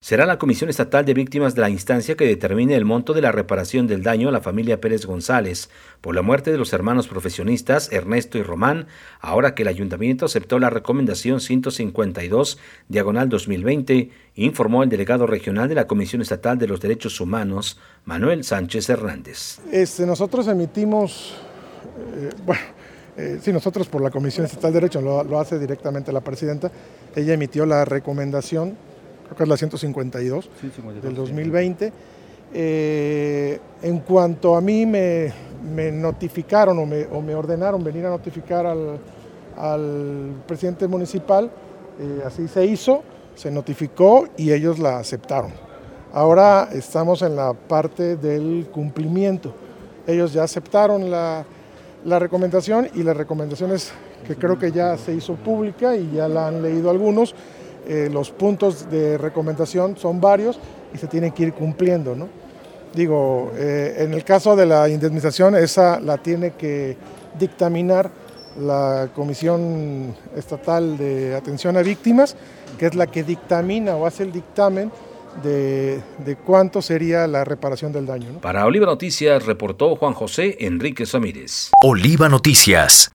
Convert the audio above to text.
Será la Comisión Estatal de Víctimas de la instancia que determine el monto de la reparación del daño a la familia Pérez González por la muerte de los hermanos profesionistas Ernesto y Román, ahora que el ayuntamiento aceptó la recomendación 152/2020, informó el delegado regional de la Comisión Estatal de los Derechos Humanos, Manuel Sánchez Hernández. Nosotros emitimos, nosotros por la Comisión Estatal de Derechos, lo hace directamente la presidenta. Ella emitió la recomendación, creo que es la 152 del 2020. En cuanto a mí me notificaron o me ordenaron venir a notificar al presidente municipal, así se hizo, se notificó y ellos la aceptaron. Ahora estamos en la parte del cumplimiento. Ellos ya aceptaron la recomendación, y la recomendación es que creo que ya se hizo pública y ya la han leído algunos. Los puntos de recomendación son varios y se tienen que ir cumpliendo, ¿no? En el caso de la indemnización, esa la tiene que dictaminar la Comisión Estatal de Atención a Víctimas, que es la que dictamina o hace el dictamen de cuánto sería la reparación del daño, ¿no? Para Oliva Noticias reportó Juan José Enríquez Ramírez. Oliva Noticias.